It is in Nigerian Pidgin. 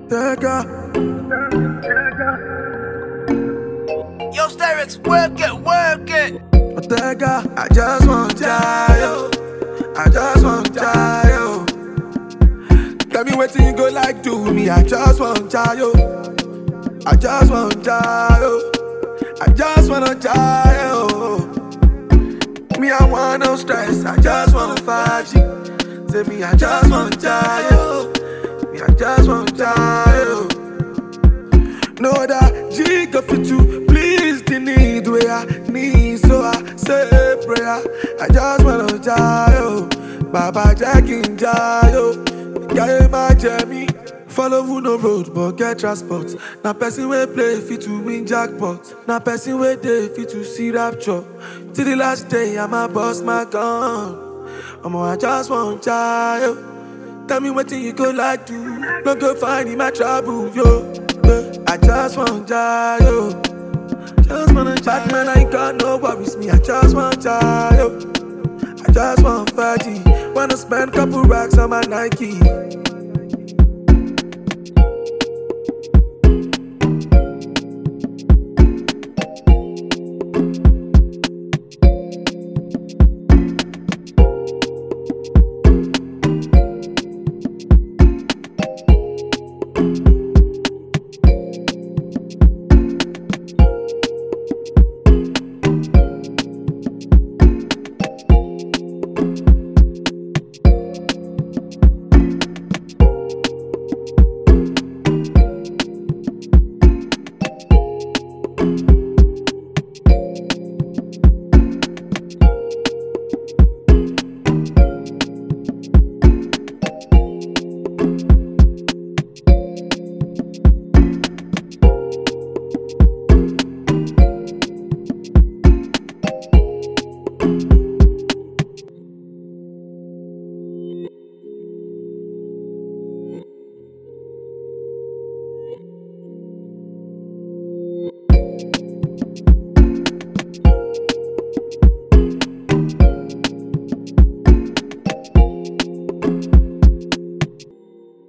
Tega. Yo, Sterix, work it. Tega, I just want Jayo. I just want Jayo. Tell me what you go like to me. I just want Jayo. I just want Jayo. I just want Jayo. Me, I want no stress. I just want Faji. Say me, I just want Jayo. Me, I just want Jayo. Know that G go fit to please the need where I need, so I say prayer. I just want Jayo. Baba Jackin Jayo. Guy my Jamie. Follow who no road but get transport. Now person wey play fit to win jackpot. Now person wey dey fit to see rapture. Till the last day I'ma bust my gun. Omo, I just want Jayo. Tell me what you go like to. Don't go find in my trouble, yo. I just want Jayo. Just wanna Jayo. Man, I ain't got no worries, me. I just want Jayo. I just want Faji. Wanna spend couple racks on my Nike.